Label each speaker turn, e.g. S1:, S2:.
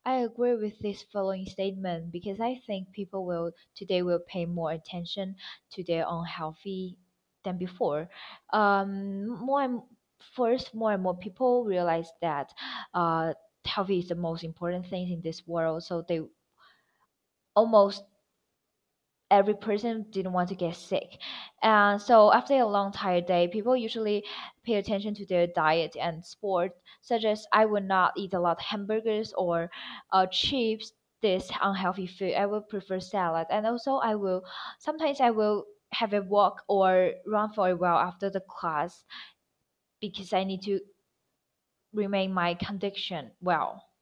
S1: I agree with this following statement because I think people will today will pay more attention to their own healthy than before. More and more and more people realize that healthy is the most important thing in this world. So they almost every person didn't want to get sick. And so after a long tired day, people usually pay attention to their diet and sport, such as I would not eat a lot of hamburgers or chips, this unhealthy food. I will prefer salad. And also I will have a walk or run for a while after the class because I need to remain my condition well.